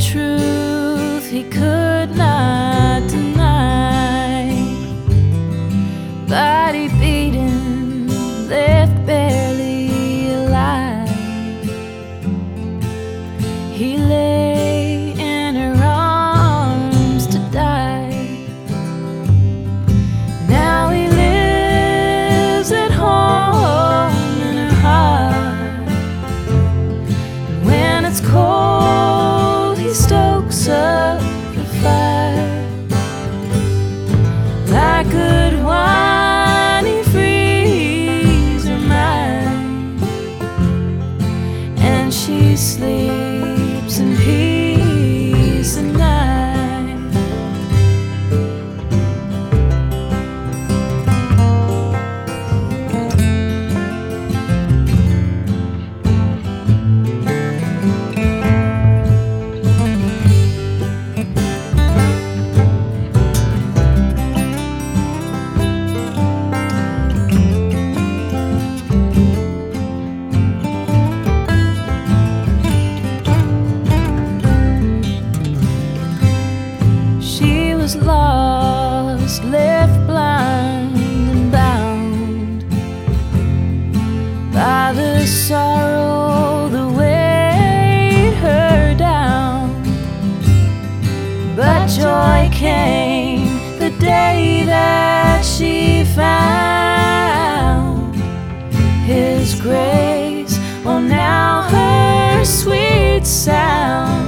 truth he could not deny. Body beaten, left barely alive. He lay in her arms to die. Now he lives at home in her heart. And when it's cold, he stokes up the fire. Like good wine, he frees her mind, and she sleeps in peace at night. She was lost, left blind and bound by the sorrow that weighed her down. But joy came the day that she found His grace. Oh, now her sweet sound